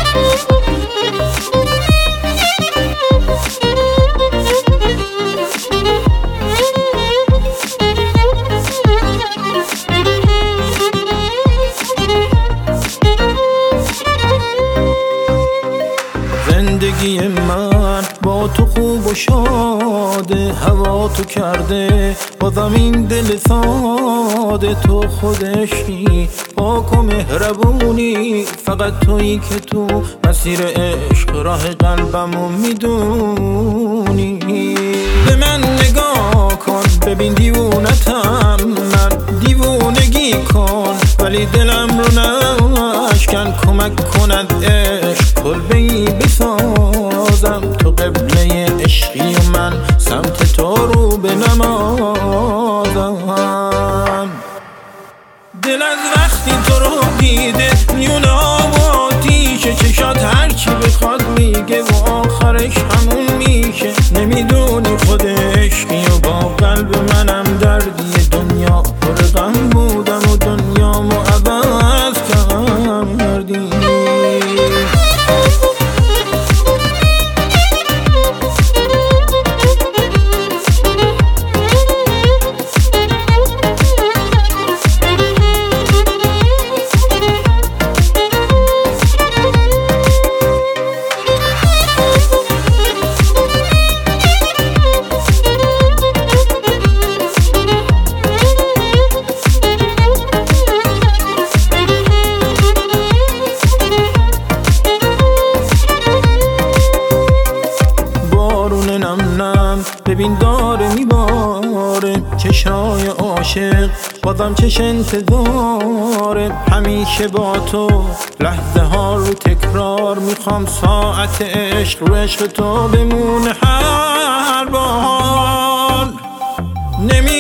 زندگی من با تو خوب و شاده، هوا تو کرده بازم این دل ساده. تو خودشی پاک و مهربونی، فقط تویی که تو مسیر عشق راه قلبمو میدونی. به من نگاه کن ببین دیوونتم من، دیوونگی کن ولی دلم رو نشکن. کمک کند عشق کلبه‌ای بسازم، تو قبله عشقی و من سمت تو رو بنمازم. دل از وقتی تو رو دیده میونه آب و آتیش چشات، هرچی بخواد میگه و آخرش همون میشه. نمیدونی خود عشقی و با قلب منم دردی، دنیا پر غم بودم و دنیامو عوض کردی. ببین داره میباره چشای عاشق، بازم چش انتظاره. همیشه با تو لحظه ها رو تکرار، میخوام ساعت عشق رو عشق تو بمونه هر بار.